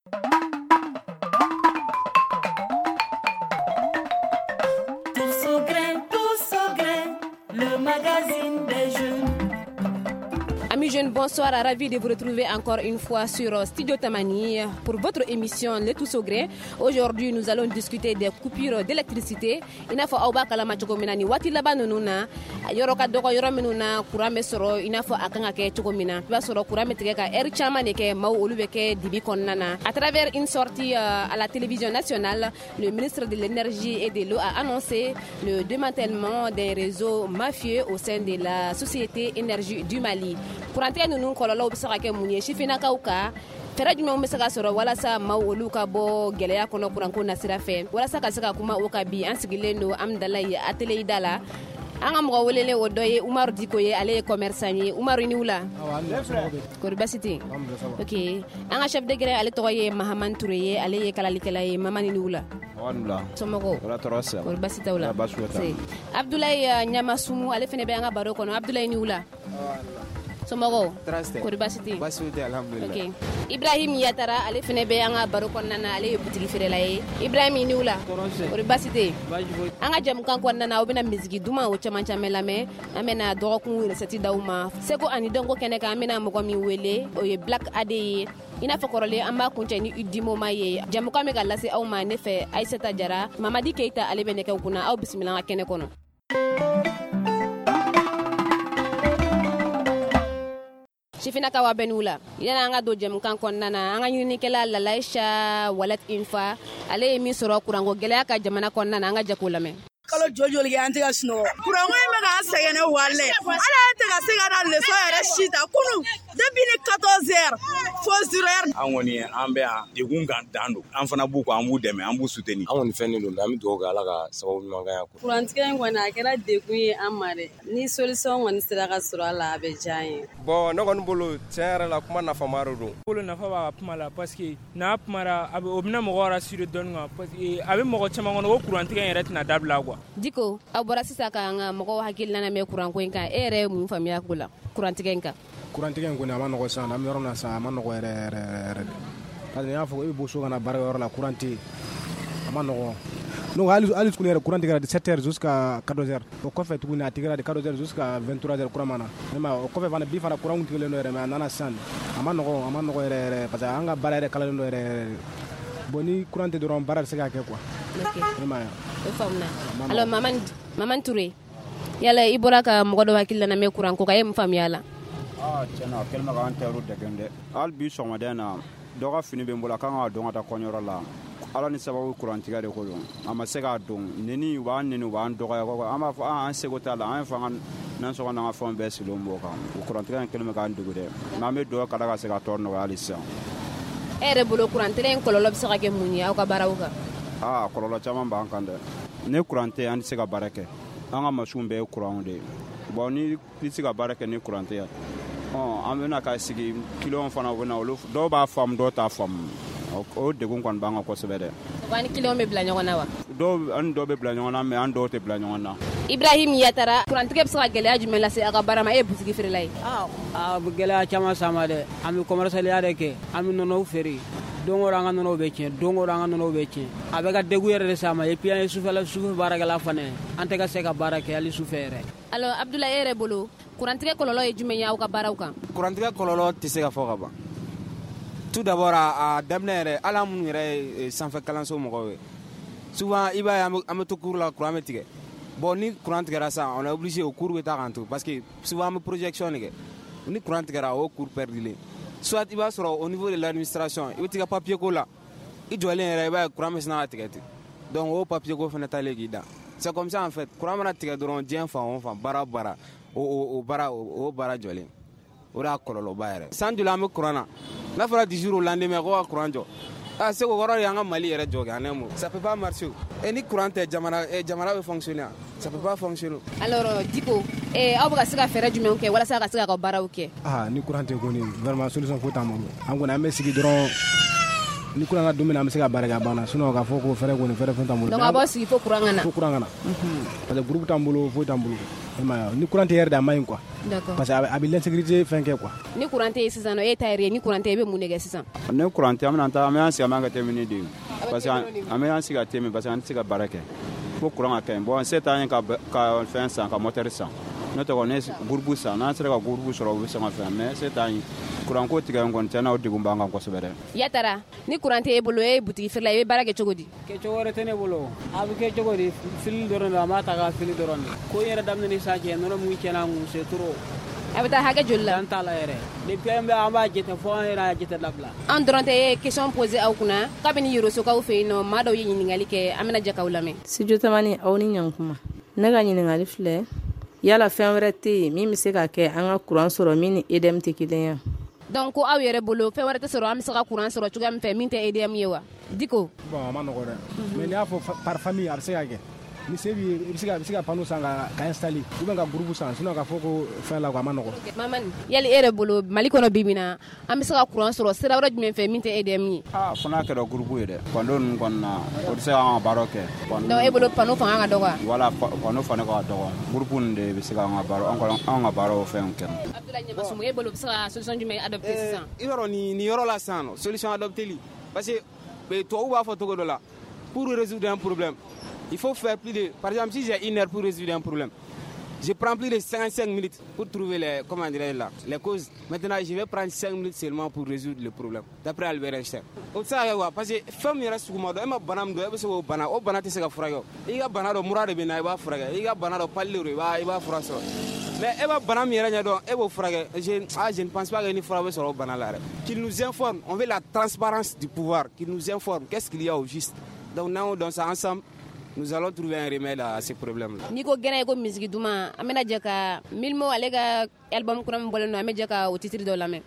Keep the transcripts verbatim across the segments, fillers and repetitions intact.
Tous au grain, tous au grain, le magazine des jeunes. Amis jeunes, bonsoir, ravi de vous retrouver encore une fois sur Studio Tamani pour votre émission Les Tous au Grain. Aujourd'hui, nous allons discuter des coupures d'électricité. Il faut auba kalama choko minani wati laba nununa yoro ka dogo yoro minuna kurame soro ina fo akanga ke choko mina ba soro kurame tege ka er chama ne ke maw olube ke dibi konnana. À travers une sortie à la télévision nationale, le ministre de l'énergie et de l'eau a annoncé le démantèlement des réseaux mafieux au sein de la société énergie du Mali. Pour entrer nous nous kololo bisaka ke munye shifina kauka fera jumɛn bɛ se ka sɔrɔ walasa maaw olu ka bɔ gɛlɛya kɔnɔ kuranko nasira fɛ walasa ka se ka kuma o ka bi an sigilen don Amdalayi atelier da la an ka mɔgɔ welelen o dɔ ye Umaru Diko ye ale ye commerçant ye Umaru ni wula kori basi tɛ ok an ka chef de gré ale tɔgɔ ye Mahamani Touré ye ale ye kalalikɛla ye Mamani ni wula somɔgɔw kori basi t'aw la Abdoulaye Ɲamasumu ale fɛnɛ bɛ an ka baro kɔnɔ Abdoulaye ni wula somɔgɔw kori basi tɛ ok Ibrahim Yatara ale fɛnɛ bɛ an ka baro kɔnɔna na ale ye butigi feerela ye Ibrahim ni wula kori basi tɛ an ka jamukan kɔnɔna na aw bɛna misigi duman o caman caman lamɛn an bɛna dɔgɔkun recette d'aw ma seko ani dɔnko kɛnɛ kan an bɛna mɔgɔ min wele o ye Black Ade ye i n'a fɔ kɔrɔlen an b'a kuncɛ ni Udimoma ye jamukan bɛ ka lase aw ma ne fɛ Aïssata Jara Mamadi Keita ale bɛ nɛgɛw kunna aw bisimila an ka kɛnɛ kɔnɔ. Sifina kawa benula yana anga do jam kan kon nana anga nyini kala Lalaisha Walet Infa ale mi soro kurango gele ka jamana kon nana anga jakulame kalo jojo li anti ga sno kurango me ga segene wale ala te ga segana le so era shita kunu depuis le quatorze heures fo zéro heure an woni an be a de gungan dando an fana bu ko an bu deme an bu soutenir an woni fenni dum am do ga ala ga sababu man ga ko kurantika ngwana kala de kun an mare ni solution woni sira ga sura ala be jaye bon no gon bolo tiare la kuma na famaro do bolo na fa ba kuma la parce que na mara abe obna mo gora sur don nga parce que abe mo chama ngono kurantika yere tina dabla kwa Diko abora sisa ka nga mo hakil na me kuranko inka ere mu famia kula kurantika inka kurantika ngo na mano ko sa na mero na sa mano ko ere ere parce que ya fo e bo so na bar yor la kuranti amano ko no ali ali kulere kurantika de sept heures jusqu'à quatorze heures o ko fait tuguna tigra de quatorze heures jusqu'à vingt-trois heures kuramana ma o ko fait vana bi fara kurangu tigele no ere ma nana san amano ko amano ko ere ere parce que anga bara ere kala no ere boni kurante do ron bara se ka ke quoi ok ma o famna alors maman maman Touré yala ibora ka mo do hakil na me kuranko ka yem fam yala ah tiena kelma ga antero de gende al bi so madena do ga fini be mbola kan ga do ngata konyoro la ala ni sababu kurantiga de ko don ama se ga don neni wa neni wa ndo ga ko ama fa an se go tala an fa nan so na fa be silo mboka kurantiga kelma ga ndugo de na me do kada ga se ga torno ga alisa ere bolo kurantiga en kololo bisa ke munyi aw ka barawka ah kololo chama ba kande ne kurante an se ga barake an ga masum be kuran de bon ni se ga barake ne kurante ya oh amena ka sigi kilo fana wona wolo do ba fam do ta fam o de gon kon banga ko sebede wani kilo me bla nyona wa do an do be bla nyona me an do te bla nyona Ibrahim Yatara kurantika bisa gele ajme la se aga barama e busigi firlay ah ah gele chama sama de ami commercial ya de ke ami nono feri dongo ranga nono be chen dongo ranga nono be chen abega degu yere sama e pian sufela sufu baraka la fane ante ga se ka baraka ali sufere alors Abdoulaye ere bolo kurantika kololo e jume nyaw ka barawka kurantika kololo tise ga foka ba tout d'abord a damnere ala mun yere sanfɛ kalanso mɔgɔw souvent iba am to cours la courant metique bon ni courant tigara ça on est obligé au cours beta kanto parce que souvent am projection ni ni courant tigara au cours perdu soit il va sur au niveau de l'administration il tiga papier ko la i jolé yere iba courant mesna tigati donc au papier ko fena tale gida c'est comme ça en fait courant mana tiga doron dien fa on fa bara bara o o bara o bara jolé ora kololo bayre sans de la me courant na fera dix jours au lendemain ko courant jo ah c'est ko goro yanga Mali yere joge anemo ça peut pas marcher et ni courant te jamana e jamana be fonctionner ça peut pas fonctionner alors Diko eh abuga sika fere jume ok wala saka sika ko bara ok ah ni courant te ko ni vraiment solution faut ta mo angona me sigi doron ni courant na domina me sika baraga bana sinon ka foko fere ko ni fere fon tambulo donc abo sigi fo courant ngana fo courant ngana parce que groupe tambulo fo tambulo ni courant te yerde amay quoi D'accord. Parce que a bɛ l'insécurité fɛn kɛ quoi. Ni courant tɛ yen sisan nɔ e ta yɛrɛ ni courant tɛ yen i bɛ mun de kɛ sisan? Ni courant tɛ an bɛna taa an bɛ an sigi an b'an ka terminer de parce que an bɛ an sigi ka terminer parce que an tɛ se ka baara kɛ fo courant ka kɛ bon se t'an ye ka ka fɛn san ka moteur san n'o tɛ kɔni ne groupe san n'an sera ka groupe sɔrɔ u bɛ sɔn ka fɛn mais se t'an ye courant ko tigɛ in kɔni tiɲɛna o degun b'an kan kosɛbɛ dɛ. Yatara ni courant tɛ e bolo e ye boutique feerela i bɛ baara kɛ cogo di? Kɛcogo wɛrɛ tɛ ne bolo a bɛ kɛ cogo di fili dɔrɔn de a m'a ta ka fili dɔrɔn de ko n yɛrɛ daminɛ ni sa cɛ nɔnɔ mun tiɲɛna mun c'est trop. A bɛ taa hakɛ joli la? An t'a la yɛrɛ depuis an bɛ an b'a jate fo an yɛrɛ y'a jate labila. An dɔrɔn tɛ e ye question poser aw kunna kabini Yorosokaw fɛ yen nɔ maa dɔw ye ɲininkali kɛ an bɛna jɛ k'aw lamɛn. Studio Tamani aw ni ɲankuma ne ka ɲininkali filɛ yala fɛn wɛrɛ tɛ yen min bɛ se ka kɛ an ka courant sɔrɔ min ni E D M tɛ kelen ye? Donc ko aw yɛrɛ bolo fɛn wɛrɛ tɛ sɔrɔ an bɛ se ka courant sɔrɔ cogoya min fɛ min tɛ E D M ye wa? Diko? Bon a ma nɔgɔ dɛ mais n'i y'a fɔ par famille a bɛ se ka kɛ ni se b'i ye i bɛ se ka i bɛ se ka panneau san ka ka installer ou bien ka groupe san sinon ka fɔ ko fɛn la quoi a ma nɔgɔ. Mamani yali e yɛrɛ bolo Mali kɔnɔ bi bi in na an bɛ se ka courant sɔrɔ sira wɛrɛ jumɛn fɛ min tɛ E D M ye? Ah fo n'a kɛra groupe ye dɛ panneau ninnu kɔni na o tɛ se k'an ka baara kɛ. Donc e bolo panneau fanga ka dɔgɔ wa? Voilà panneau fana ka dɔgɔ groupe ninnu de bɛ se k'an ka baara an ka baara o fɛnw kɛ. Abdoulaye Ɲɛbasumu e bolo bɛ se ka solution jumɛn adopter sisan? I b'a dɔn nin nin yɔrɔ la sisan nɔ solution adopteli parce que tubabu b'a fɔ cogo dɔ la pour résoudre un problème il faut faire plus de par exemple si j'ai une heure pour résoudre un problème je prends plus de cinquante-cinq minutes pour trouver les comment dirais là les causes maintenant je vais prendre cinq minutes seulement pour résoudre le problème d'après Albert Einstein o ça y parce que fɛn min yɛrɛ suguma dɔ e ma bana min dɔn e bɛ se k'o bana o bana tɛ se ka furakɛ i ka bana dɔ mura de bɛ na i b'a furakɛ i ka bana dɔ pali de i b'a i b'a fura sɔrɔ mais e b'a bana min yɛrɛ ɲɛdɔn e b'o furakɛ je ah je ne pense pas que ni fura bɛ sɔrɔ o bana la yɛrɛ qu'il nous informe on veut la transparence du pouvoir qu'il nous informe qu'est-ce qu'il y a au juste donc n'an dans ça ensemble nous allons trouver un remède à ces problèmes-là. Ni ko gɛnɛ ko misigi duma an bɛna jɛ ka Milmo ale ka album kura min bɔlen don an bɛ jɛ ka o titre dɔ lamɛn.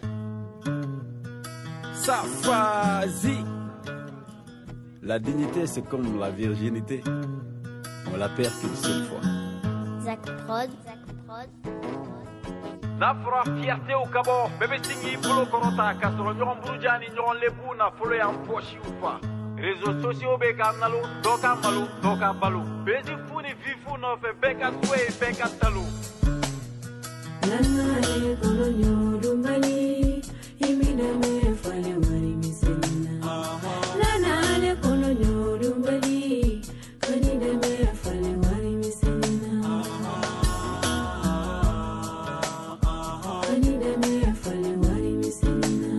Safazi. La dignité c'est comme la virginité. On la perd qu'une seule fois. Zach Prod, Zach Prod. Nafra fierté au Gabon, bébé singi polo korota kasoro nyon burujani nyon lebu na folo ya mposhi ufa. Réseaux sociaux beka nalo, doka malu, doka balu. Bezi funi vifu no fe beka kwe beka talu. Nana e kolonyo dumbali, imina me fale wari miselina. Nana e kolonyo dumbali, kanida me fale wari miselina. Kanida me fale wari miselina.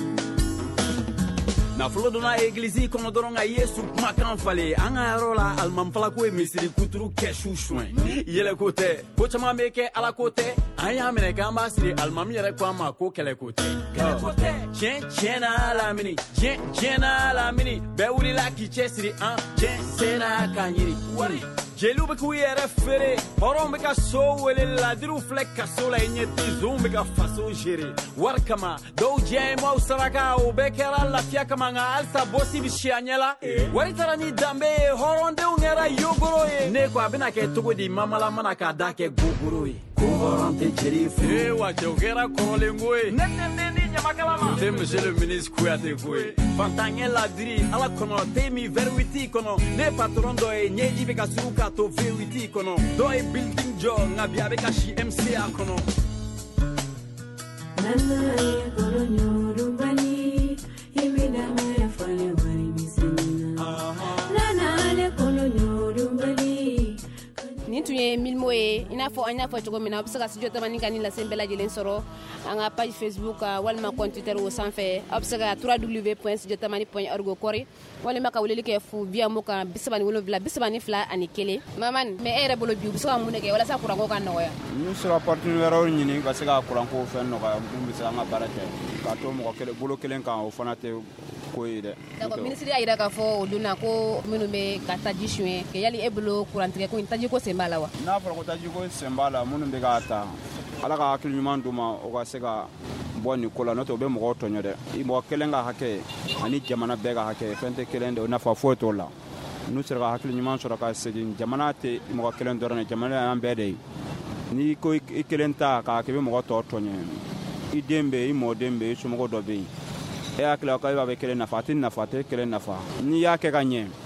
Na folo donna église kɔnɔ dɔrɔn ka Yesu kumakan falen an ka yɔrɔ la alimamfala ko ye misiri kuturu kɛ su suɲɛ yɛlɛ ko tɛ ko caman bɛ kɛ ala ko tɛ an y'a minɛ k'an b'a siri alimami yɛrɛ ko an ma ko kɛlɛ ko tɛ kɛlɛ ko tɛ tiɲɛ tiɲɛ na lamini tiɲɛ tiɲɛ na lamini bɛɛ wulila k'i cɛ siri an tiɲɛ sera k'an yiri wari jeliw bɛ k'u yɛrɛ feere hɔrɔnw bɛ ka so wele ladiriw filɛ kaso la i ɲɛ tɛ zonw bɛ ka faso gere wari kama dɔw jɛmaw saraka o bɛɛ kɛra lafiya kama nka halisa bɔsi bɛ si a ɲɛ la wari taara ni danbe ye hɔrɔndenw kɛra yogoro ye ne ko a bɛna kɛ cogo di mamala mana k'a da kɛ gogoro ye ko hɔrɔn tɛ jeli fɛ ee wa cɛ o kɛra kɔrɔlenko ye ne tɛ ne ni ɲamakala ma tɛ monsieur le ministre kuyate ko ye fantankɛ ladiri ala kɔnɔ te mi vers huit kɔnɔ ne patron dɔ ye ɲɛji bɛ ka suru ka to V huit kɔnɔ dɔw ye building jɔ nka bi a bɛ ka si M C A kɔnɔ. Nana e kolonyo dumbali, imina me fale wari miselina. Nana e kolonyo dumbali. Nin tun ye Milmo ye i n'a fɔ an y'a fɔ cogo min na a bɛ se ka studio tamani ka ni lase bɛɛ lajɛlen sɔrɔ an ka page Facebook walima compte Twitter o sanfɛ aw bɛ se ka w w w point studio tamani point org kɔri walima ka weleli kɛ fu via mo kan bi saba ni wolonwula bi saba ni fila ani kelen Mamani mais e yɛrɛ bolo bi u bɛ se ka mun de kɛ walasa kuranko ka nɔgɔya. N'u sera partenaire wɛrɛw ɲini ka se ka kuranko fɛn nɔgɔya mun bɛ se an ka baara kɛ k'a to mɔgɔ kelen bolo kelen kan o fana tɛ ko ye dɛ. D'accord ministre y'a jira k'a fɔ o don na ko minnu bɛ ka taji suɲɛ kɛ yali e bolo kurantigɛ ko in taji ko sen b'a la wa. N'a fɔra ko taji ko sen b'a la minnu bɛ k'a ta ala ka hakili ɲuman d'u ma o ka se ka bɔ nin ko la n'o tɛ o bɛ mɔgɔw tɔɲɔ dɛ i mɔgɔ kelen ka hakɛ ani jamana bɛɛ ka hakɛ fɛn tɛ kelen de o nafa foyi t'o la n'u sera ka hakili ɲuman sɔrɔ ka segin jamana tɛ mɔgɔ kelen dɔrɔn ye jamana y'an bɛɛ de ye n'i ko i kelen ta k'a kɛ i bɛ mɔgɔ tɔw tɔɲɔ i den bɛ yen i mɔden bɛ yen i somɔgɔ dɔ bɛ yen e hakili la k'e b'a bɛ kelen nafa a tɛ nafa a tɛ kelen nafa n'i y'a kɛ ka ɲɛ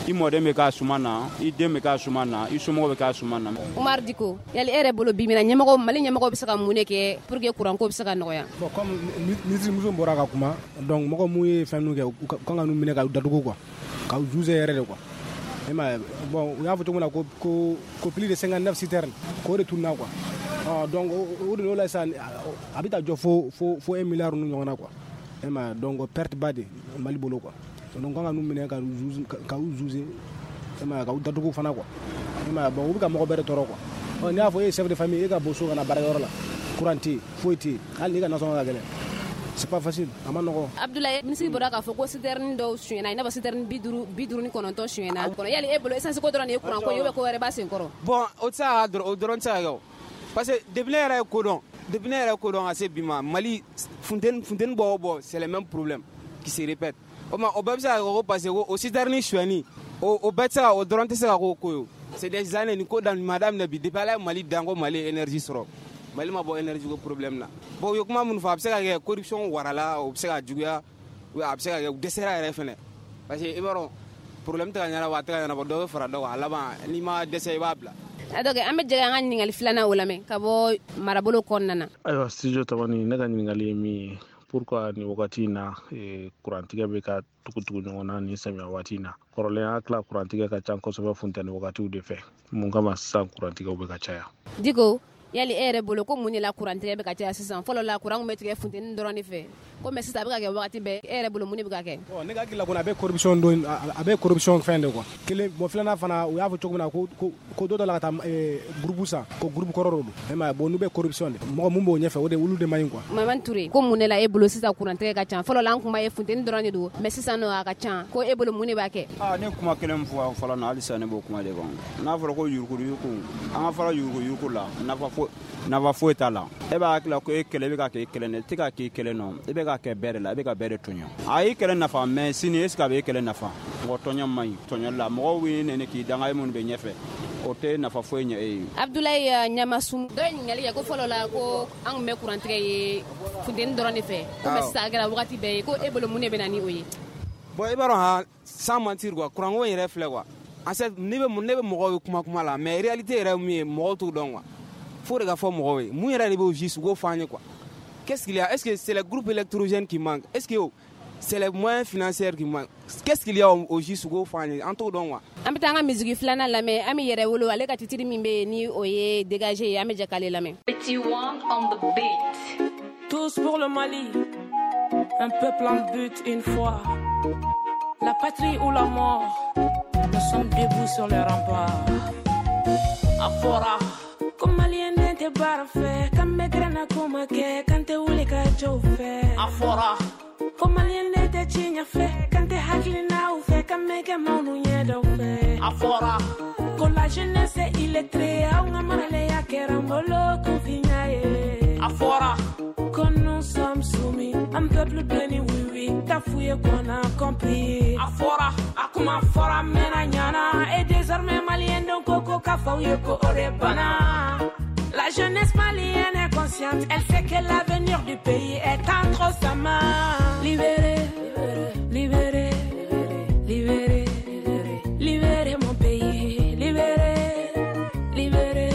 i mɔden bɛ k'a suma na i den bɛ k'a suma na i somɔgɔw bɛ k'a suma na. Umar Diko yali e yɛrɛ bolo bi mina ɲɛmɔgɔ Mali ɲɛmɔgɔ bɛ se ka mun de kɛ pour que courant ko bɛ se ka nɔgɔya. Bon comme ministre muso bɔra ka kuma donc mɔgɔ mun ye fɛn ninnu kɛ u ka kan ka n'u minɛ ka datugu quoi ka u juger yɛrɛ de quoi. E ma bon u y'a fɔ cogo min na ko ko ko plus de cinquante-neuf citernes k'o de tununa quoi. Ah donc o de la sa a bɛ taa jɔ fo fo fo un milliard ninnu ɲɔgɔn na quoi. E ma donc perte ba de Mali bolo quoi. Donc kan ka n'u minɛ ka ka u juger e ma ka u datugu fana quoi. E ma bon u bɛ ka mɔgɔ bɛɛ de tɔɔrɔ quoi. Ɔ n'i y'a fɔ e ye chef de famille e ka bɔ so ka na baarakɛyɔrɔ la courant tɛ yen foyi tɛ yen hali n'i ka nasɔngɔ ka gɛlɛn. C'est pas facile, a ma nɔgɔ. Abdoulaye ministre bɔra k'a fɔ ko citerne dɔw suɲɛna i n'a fɔ citerne bi duuru bi duuru ni kɔnɔntɔn suɲɛna kɔnɔ yali e bolo essence ko dɔrɔn de ye courant ko ye ou bien ko wɛrɛ b'a sen kɔrɔ. Bon o tɛ se ka dɔrɔn o dɔrɔn tɛ se ka kɛ o parce que depuis ne yɛrɛ ye ko dɔn depuis ne yɛrɛ ye ko dɔn ka se bi ma Mali funteni funteni bɔ o bɔ c'est le même problème qui se répète o ma o bɛɛ bɛ se ka kɛ ko parce que o citerne suɲɛni o o bɛɛ tɛ se ka o dɔrɔn tɛ se ka k'o ko ye o c'est des années ni ko dan ma daminɛ bi depuis ala ye Mali dan ko Mali ye énergie sɔrɔ Mali ma bɔ énergie ko problème na bon u ye kuma minnu fɔ a bɛ se ka kɛ corruption warala o bɛ se ka juguya a bɛ se ka kɛ u dɛsɛra yɛrɛ fɛnɛ parce que i b'a dɔn problème tɛ ka ɲɛnabɔ a tɛ ka ɲɛnabɔ dɔ bɛ fara dɔ kan a laban n'i ma dɛsɛ i b'a bila. Donc an bɛ jɛgɛ an ka ɲininkali filanan o lamɛn ka bɔ marabolo kɔnɔna na. Ayiwa studio Tamani ne ka ɲininkali ye min ye pourquoi ni wagati in na kurantigɛ bɛ ka tugutugu ɲɔgɔn na ni samiya waati in na kɔrɔlen an tila kurantigɛ ka ca kosɛbɛ funtɛni wagatiw de fɛ mun kama sisan kurantigɛw bɛ ka caya. Diko yali e yɛrɛ bolo ko mun de la kurantigɛ bɛ ka caya sisan fɔlɔ la kuran bɛ tigɛ funteni dɔrɔn de fɛ ko mais sisan a bɛ ka kɛ wagati bɛɛ e yɛrɛ bolo mun de bɛ ka kɛ. Bon ne ka hakili la kɔni a bɛ corruption don a bɛ corruption fɛn de quoi kelen bon filanan fana u y'a fɔ cogo min na ko ko dɔ dɔ la ka taa groupe san ko groupe kɔrɔ de don e ma bon n'u bɛ corruption de mɔgɔ mun b'o ɲɛfɛ o de olu de man ɲi quoi. Maman Touré ko mun de la e bolo sisan kurantigɛ ka ca fɔlɔ la an kun b'a ye funteni dɔrɔn de don mais sisan nɔ a ka ca ko e bolo mun de b'a kɛ. Ah ne kuma kelen fɔ fɔlɔ na halisa ne b'o kuma de kɔnɔ n'a fɔra ko yuruku yuruku an ka fara yuruku yuruku la nafa fo nafa foyi t'a la e b'a hakili la ko e kɛlɛ bɛ ka kɛ kɛlɛ de tɛ ka kɛ kɛlɛ nɔ e bɛ ka kɛ bɛɛ de la e bɛ ka bɛɛ de tɔɲɔ a ye kɛlɛ nafa mais sini est ce que a bɛ kɛlɛ nafa mɔgɔ tɔɲɔ man ɲi tɔɲɔli la mɔgɔw bɛ nɛnɛ k'i danga ye minnu bɛ ɲɛfɛ o tɛ nafa foyi ɲɛ e ye. Abdoulaye Ɲamasum dɔ ye ɲininkali kɛ ko fɔlɔ la ko an tun bɛ kurantigɛ ye funteni dɔrɔn de fɛ ko mais sisan a kɛra wagati bɛɛ ye ko e bolo mun de bɛ na ni o ye. Bon i b'a dɔn ha sans mentir quoi kuranko yɛrɛ filɛ quoi en fait ne bɛ ne bɛ mɔgɔw ye kuma kuma la mais réalité yɛrɛ min ye mɔgɔw t'o dɔn quoi faut de ka fɔ mɔgɔw ye mun yɛrɛ de bɛ au juste k'o fɔ an ye quoi qu'est-ce qu'il y a est-ce que c'est les groupes électrogènes qui manquent est-ce que c'est les moyens financiers qui manquent qu'est-ce qu'il y a au juste k'o fɔ an ye an t'o dɔn quoi. An bɛ taa an ka misigi filanan lamɛn an bɛ yɛrɛ wolo ale ka titiri min bɛ yen ni o ye dégagé ye an bɛ jɛ k'ale lamɛn. Petit One on the beat. Tous pour le Mali, un peuple en but une fois. La patrie ou la mort, nous sommes debout sur les remparts. Afora, comme Malien n'était pas fait, comme mes graines comme que quand t'es où les gars fait. Afora, comme Malien n'était chigna fait, quand t'es haklina ou fait, comme mes gamins nous y fait. Afora, con la jeunesse illettrée, on a marlé à Kerambolo, confinaye. Afora, quand nous sommes soumis, un peuple béni, oui, oui, t'as fouillé qu'on a compris. Afora, Akuma fora menanyana, et désormais malien donc coco kafao yoko orebana. La jeunesse malienne est consciente, elle sait que l'avenir du pays est entre sa main. Libéré, libéré, libéré, libéré, libéré mon pays, libéré, libéré,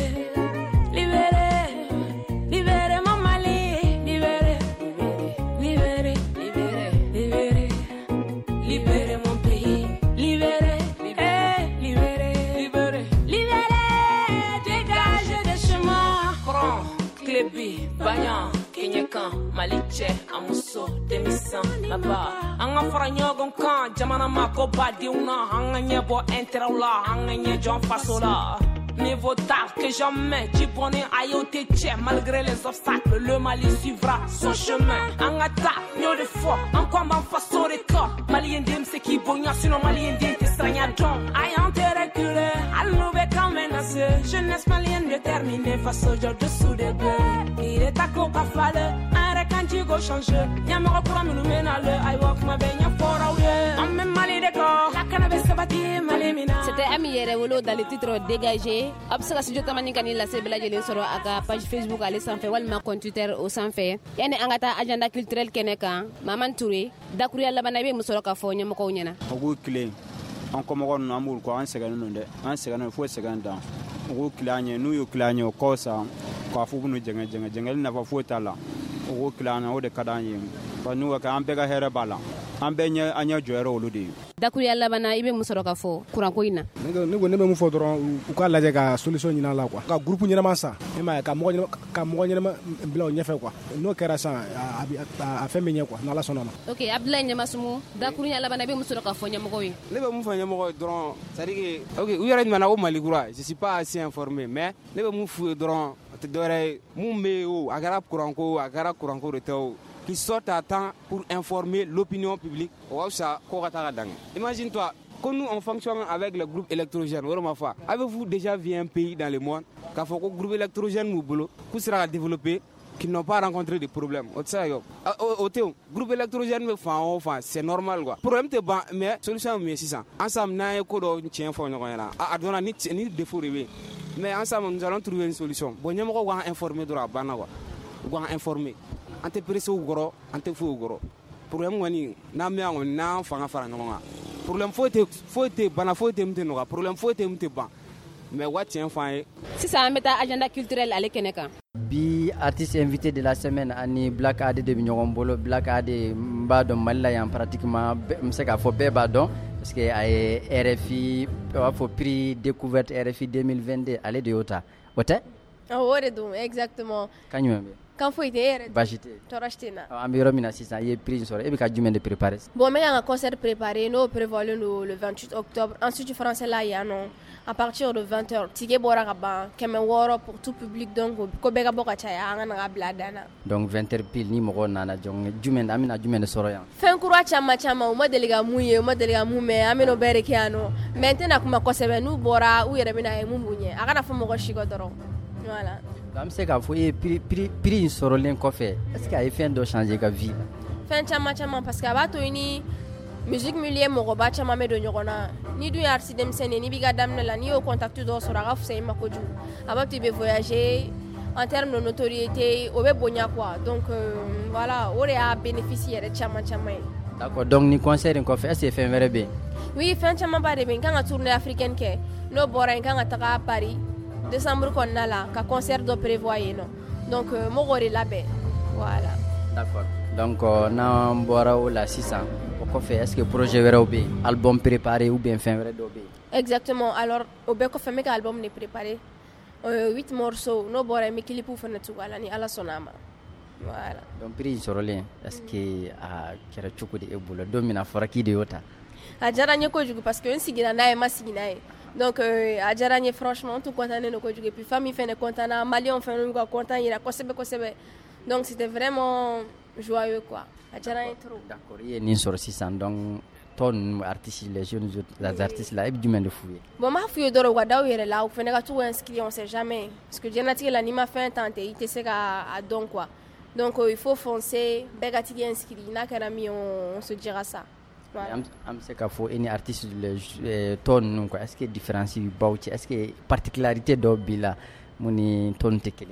libéré, libéré mon Mali, libéré, libéré, libéré, libéré, libéré mon pays, libéré, libéré, libéré, libéré, libéré, dégage des chemins. Kron, Klebi, Banyan, Kenyakan, Maliche, Amuso, Demisan, Là-bas, anga fara ɲɔgɔn kan jamana ma ko badenw na an ka ɲɛbɔ intérêt la an ka ɲɛjɔ faso la. Mieux vaut tard que jamais, tu bonnet aille au tétché. Malgré les obstacles, le Mali suivra son chemin. En attaque, mieux de foi, en combat face au record. Malien dim c'est qui bogna, sinon Malien dim t'es stragna donc. Aïe en te reculer, à l'ouvé quand menacé. Jeunesse malienne déterminée face au jour dessous des bœufs. Il est à quoi fale, un recanti go changer. Y'a me reprend me l'ouménale, aïe walk ma baigne for away. On me Mali de corps, la cannabis sabati, Malimina. C'était Ami Yerewolo dans le titre Dégagé. Absaka studio Tamani kani la se bela jelen soro aka page Facebook ale sanfɛ walima compte Twitter o sanfɛ yani an ka taa agenda culturel kɛnɛ kan Maman Touré dakuruya labana bɛ musɔrɔ ka fɔ ɲɛmɔgɔw ɲɛna o ko kile an kɔmɔgɔ ninnu an b'olu kɔ an sɛgɛnnen don dɛ an sɛgɛnnen fo sɛgɛn dan u k'u tila an ɲɛ n'u y'u tila an ɲɛ o kɔ sa k'a fɔ k'u n'u jɛngɛ jɛngɛ jɛngɛli nafa foyi t'a la u k'u tila an na o de ka d'an ye parce que n'u ka kɛ an bɛɛ ka hɛrɛ b'a la an bɛɛ ɲɛ an ɲɛ jɔyɔrɔ olu de ye. Dakuruya labanna i bɛ mun sɔrɔ ka fɔ kuranko in na. ne ko ne bɛ mun fɔ dɔrɔn u k'a lajɛ ka solution ɲini a la quoi ka groupe ɲɛnama san e m'a ye ka mɔgɔ ɲɛnama ka mɔgɔ ɲɛnama bila o ɲɛfɛ quoi n'o kɛra san a a fɛn bɛ ɲɛ quoi n'Ala sɔnna ma. Ok Abdoulaye Ɲamasumu dakuruya labanna i bɛ mun sɔrɔ ka fɔ ɲɛmɔgɔw ye. Ne bɛ mun fɔ ɲɛmɔgɔw ye dɔrɔn c'est à dire que ok u yɛrɛ ɲumanna ko Mali kura je suis pas assez informé mais ne bɛ mun f'u ye dɔrɔn o tɛ dɔwɛrɛ ye mun bɛ yen o a kɛra kuranko a kɛra kuranko de tɛ o qui sortent à temps pour informer l'opinion publique. Imagine-toi, quand nous on fonctionne avec le groupe électrogène, avez-vous déjà vu un pays dans le monde qui a fait un groupe électrogène qui sera développé, qui n'ont pas rencontré de problèmes. Au groupe électrogène, c'est normal. Le problème est bon, mais solution est six cents. Ensemble, nous avons un tien fort. Ni défaut. Mais ensemble, nous allons trouver une solution. Bon, nous allons informer de la banane. Nous allons informer. Ante preso goro ante fo goro problème woni na me an na fanga fara ngonga problème fo te fo te bana fo te mte no problème fo te mte ban mais wati en fan si ça met agenda culturel ale keneka bi artiste invité de la semaine ani Black Ade de Bolo Black Ade mba do malla yan pratiquement mseka fo be ba don parce que ay R F I fo prix découverte R F I deux mille vingt-deux ale de yota wote oh wore do exactement kanyumbe quand faut être Bajité torachtina ambiro mina sisa ye prise sur e be ka jumen de préparer bon mais un concert préparé nous prévoyons le vingt-huit octobre ensuite du français là il y a non à partir de vingt heures tige bora kaba kemen woro pour tout public donc ko be ga boka chaya ngana ga bladana donc vingt heures pile ni mo nana jong jumen amina jumen soro yan fen kurwa chama chama o modeli ga muye o modeli ga mume amino bere kiano maintenant kuma ko sebe nu bora u yere mina e mumbunye akana fo mo ko shigo doro voilà. Comme c'est qu'a fait prix prix prix sur le café. Est-ce qu'il a fait de changer de vie? Fin chama chama parce que abato ini musique milieu mo roba chama me do nyona. Ni du artiste dem sene ni biga dam la ni au contact do so raga fse makoju. Abato be voyager en termes de notoriété au be bonya quoi. Donc euh, voilà, on a bénéficié de chama chama. D'accord. Donc ni concert en café c'est fait vrai bien. Oui, fin chama ba de bien quand a tournée africaine que no bora quand a taka à Paris. Décembre qu'on a là, qu'un concert doit prévoir, non. Donc, euh, mon rôle est là-bas. Voilà. D'accord. Donc, on a un boire la six cents. Est-ce que le projet est bien? Album préparé ou bien fin vrai d'obé? Exactement. Alors, au bec of un album est préparé. Euh, huit morceaux. No boire mais qu'il pour faire tout voilà ni à la sonama. Voilà. Donc, prix sur le lien. Est-ce que à kera chuko de ebola domina fora ki de yota? A jaranye ko jugu parce que un sigina na e ma sigina e. Donc euh, a jaranye franchement tout content no ko jugu puis famille fait ne content na Mali on fait no ko content ira ko sebe ko sebe. Donc c'était vraiment joyeux quoi. A jaranye trop. D'accord. Il ni sur six cents donc ton artiste les jeunes les artistes là et du monde de fouiller. Bon ma fouille doro wa daw yere là ou fait ne tout inscrit on sait jamais parce que Jenati la ni ma fait tenter il te sera à donc quoi. Donc euh, il faut foncer begati inscrit na kana mi on, on se dira ça. Am am se ka fo any artiste le ton non quoi est-ce que différence yu bawti est-ce que particularité do bila moni ton tekene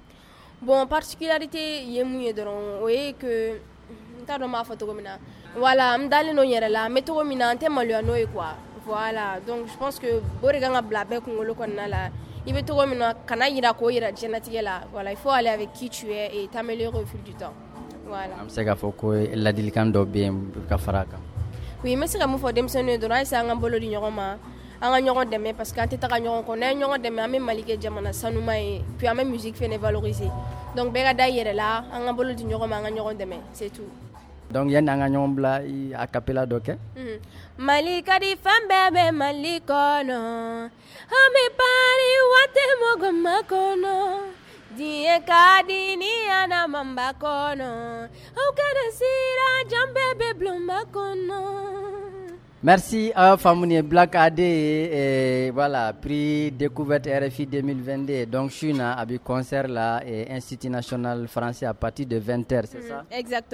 bon particularité yemu yedron oye que ta do ma photo komina voilà am dali no yere la meto komina ante malu no e quoi voilà donc je pense que borega nga blabe ko ngolo kon na la ibe to komina kana yira ko yira jenati la voilà il faut aller avec qui tu es et t'améliorer au fil du temps voilà am se ka fo ko la dilikan do bien ka faraka. Oui, mais c'est comme faut dem sene do ray sa ngambolo di ñoroma anga ñoro demé parce que ante taka ñoro ko ne ñoro demé amé malike jamana sanuma et puis amé musique fait ne valoriser donc bega dayere la anga bolo di ñoroma anga ñoro demé c'est tout donc yan anga ñom bla a cappella doke mm. Malika di fambebe malikono ame pari wate mogo makono die kadini ana mamba kono au kana sira jambebe blumba kono. Merci à Famouni Black Ade et voilà prix découverte R F I deux mille vingt-deux donc je suis à un concert là et Institut national français à partir de vingt heures c'est mmh, ça exactement.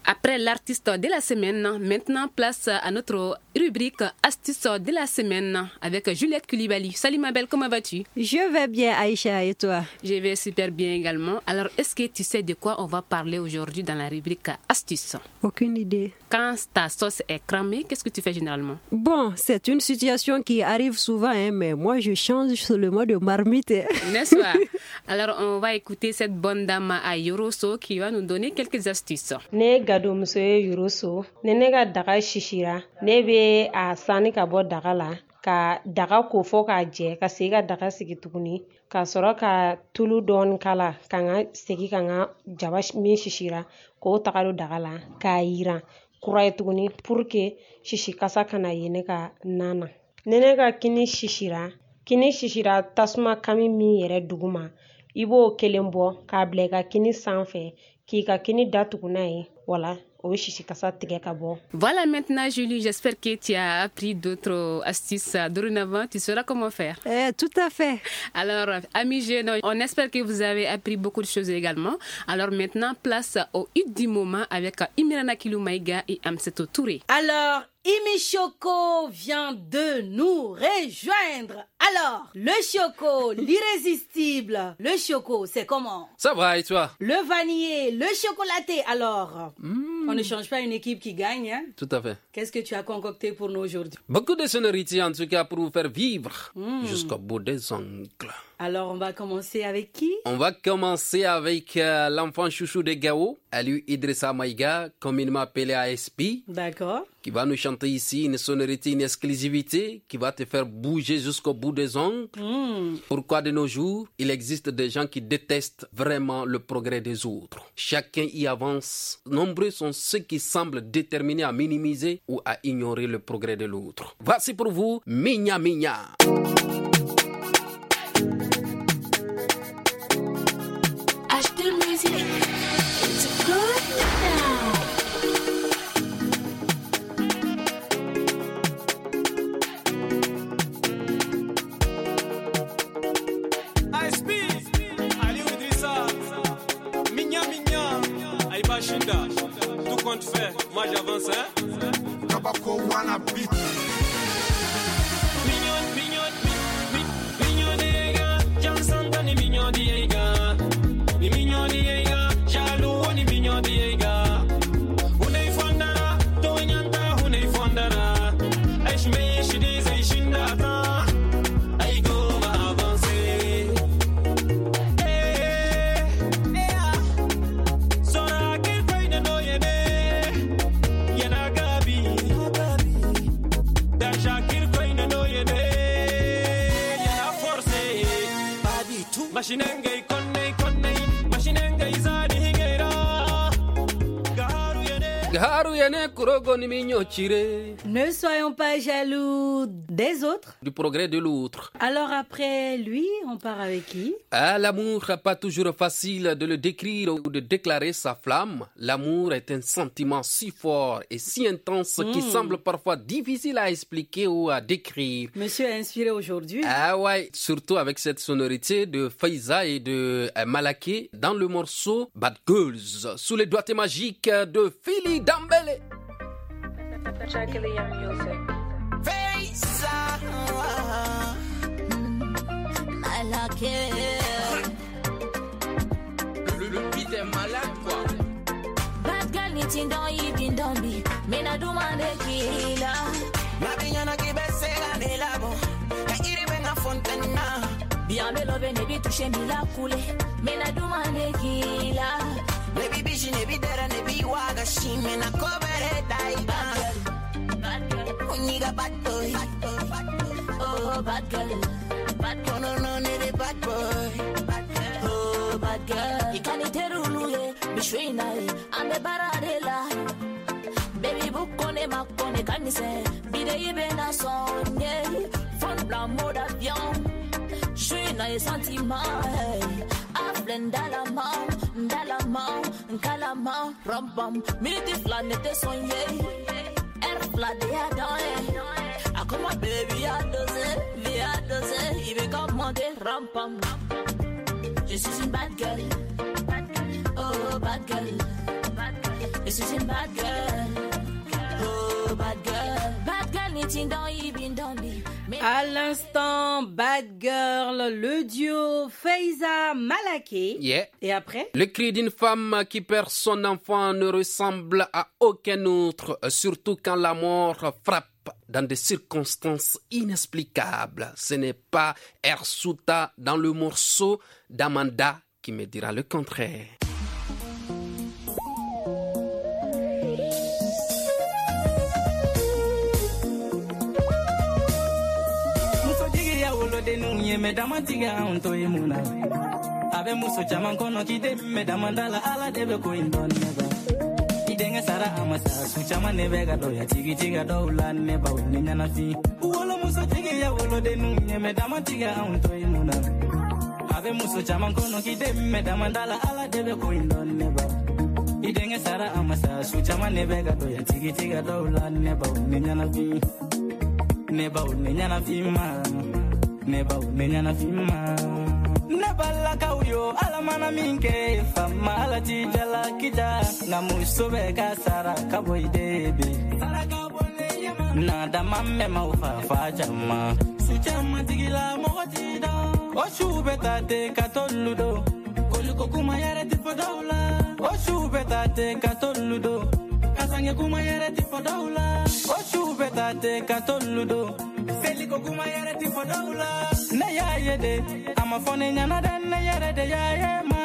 Après l'artiste de la semaine, maintenant place à notre rubrique astuce de la semaine avec Juliette Koulibaly. Salut ma belle, comment vas-tu? Je vais bien Aïcha, et toi? Je vais super bien également. Alors, est-ce que tu sais de quoi on va parler aujourd'hui dans la rubrique astuce? Aucune idée. Quand ta sauce est cramée, qu'est-ce que tu fais généralement? Bon, c'est une situation qui arrive souvent, hein, mais moi je change sur le mot de marmite. N'est-ce pas? Alors, on va écouter cette bonne dame à Yoroso qui va nous donner quelques astuces. Ne gado muso ye Yoroso, ne ne ka daga shishira, ne be a sani ka bɔ daga la, ka daga ko fɔ k'a jɛ, ka segi ka daga sigi tuguni, ka sɔrɔ ka tulu dɔɔni kala, ka n ka segi ka n ka jaba min shishira, k'o taga don daga la, k'a yiran kura ye tuguni pour que shishi kasa kana ye ne ka nan na. Ne ne ka kini shishira, kini shishira tasuma kami min yɛrɛ duguma, i b'o kelen bɔ k'a bila i ka kini sanfɛ, k'i ka kini datugu n'a ye, voilà. Voilà maintenant Julie, j'espère que tu as appris d'autres astuces. Dorénavant, tu sauras comment faire. Eh, tout à fait. Alors, amis jeunes, on espère que vous avez appris beaucoup de choses également. Alors maintenant, place au hit du moment avec Imirana Kiloumaïga et Amseto Touré. Alors, Imi Choco vient de nous rejoindre. Alors, le Choco, l'irrésistible. Le Choco, c'est comment? Ça va et toi? Le vanillé, le chocolaté. Alors, mmh. on ne change pas une équipe qui gagne, hein? Tout à fait. Qu'est-ce que tu as concocté pour nous aujourd'hui? Beaucoup de sonorités en tout cas pour vous faire vivre mmh. jusqu'au bout des ongles. Alors, on va commencer avec qui? On va commencer avec euh, l'enfant chouchou de Gao, Aliou Idrissa Maïga, communément appelé A S P. D'accord. Qui va nous chanter ici une sonorité, une exclusivité qui va te faire bouger jusqu'au bout des ongles. Mmh. Pourquoi de nos jours, il existe des gens qui détestent vraiment le progrès des autres. Chacun y avance. Nombreux sont ceux qui semblent déterminés à minimiser ou à ignorer le progrès de l'autre. Voici pour vous, Minya Minya. Tout compte fait, moi j'avance, hein? Kabako wanna beat. Mignon, mignon, mignon, nigga. Jansan ni mignon diega. Ni mignon diega. Jaloux ni mignon diega. Unei fondara, to nyanta unei fondara. Aish me shidi zai shindata. Ai go ma avancer. Eh, eh, sora ke koine no yene. Yana gabi. Da Shakir koine no yene. Yana force. Babi tu. Machinenge konne konne. Machinenge izadi hingera. Gaharu yene. Gaharu yene kurogo ni minyo chire. Ne soyons pas jaloux des autres. Du progrès de l'autre. Alors après lui, on part avec qui? Ah, l'amour n'est pas toujours facile de le décrire ou de déclarer sa flamme. L'amour est un sentiment si fort et si intense mmh. qui semble parfois difficile à expliquer ou à décrire. Monsieur est inspiré aujourd'hui. Ah ouais, surtout avec cette sonorité de Faiza et de euh, Malaké dans le morceau Bad Girls, sous les doigts magiques de Philly Dambele. Le, le beat est malade quoi. Bad girl knitting down even don't be. Me na do man de kila. Na binyana ki besega de labo. E iri benga fontena. Bien me love ne bi touche mi la coule. Me na do man de kila. Ne bi bishi ne bi dera ne bi waga shi me na kobere dai. Bad girl. Uniga bad boy. Oh bad girl. Bad girl. No no ne de bad boy. Oh bad girl. Ikaniteruluye bishwinae ame baradela. Baby book kone makone kanise. Bide ibe na sonye. Fond blanc mode avion. J'suis dans les sentiments. Aflen dalama, dalama, kalama, rambam. Midi flan était soigné. Air flat de adore. I come on baby à doser, vie à doser. Il veut commander rampam. Je suis une bad girl. Oh bad girl. me such a bad girl. Oh, bad girl. Bad girl, knitting down, even don't be. À l'instant, Bad Girl, le duo Faiza Malaké. Yeah. Et après? Le cri d'une femme qui perd son enfant ne ressemble à aucun autre, surtout quand la mort frappe dans des circonstances inexplicables. Ce n'est pas Ersuta dans le morceau d'Amanda qui me dira le contraire. Medama tiga onto imuna abe muso chaman kono kide medama dala ala debe ko indon neba idenga sara amasa su chaman nebe ga do ya tigi tiga do la neba ni nana fi wolo muso tiga ya wolo de nunye medama tiga onto imuna abe muso chaman kono kide medama dala ala debe ko indon neba idenga sara amasa su chaman nebe ga do ya tigi tiga do la neba ni nana fi neba ni nana fi ma Neba umenyana fima Neba la kauyo alamana minke Fama ala tijala kija Na musobe kasara kaboy debe Nada mamme maufa fajama Suchama tigila mokotida Oshube tate katoludo Koluko kuma yare tipo daula Oshube tate katoludo Kasange kuma yare tipo daula Oshube tate katoludo Seliko kuma yere ti fodoula na yaye de ama fone nyana dan na yere de yaye ma.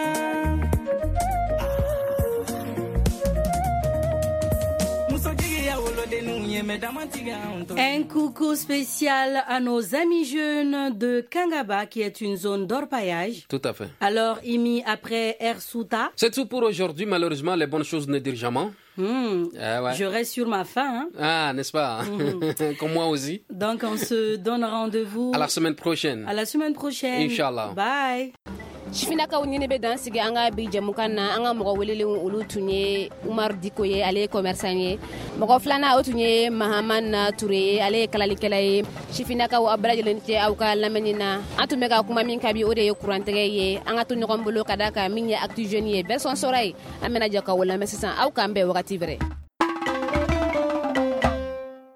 Un coucou spécial à nos amis jeunes de Kangaba, qui est une zone d'orpaillage. Tout à fait. Alors, Imi, après Ersuta. C'est tout pour aujourd'hui. Malheureusement, les bonnes choses ne durent jamais. Mmh. Ah ouais. Je reste sur ma faim. Hein? Ah, n'est-ce pas? Mmh. Comme moi aussi. Donc, on se donne rendez-vous. À la semaine prochaine. À la semaine prochaine. Inch'Allah. Bye. Shifinaka unine be dan sigi anga bi jamukana anga mogo welele ulu tunye Umar Dikoye ale commerçant ye mogo flana o tunye Mahaman Touré ale kalalikela ye Shifinaka wa abrajelen te au ka lamenina atume ka kuma min kabi ode ye courantege ye anga to nyogom bolo kadaka min ye actu jeune ye version soray amena jaka wala mesisan au kambe wakati vrai.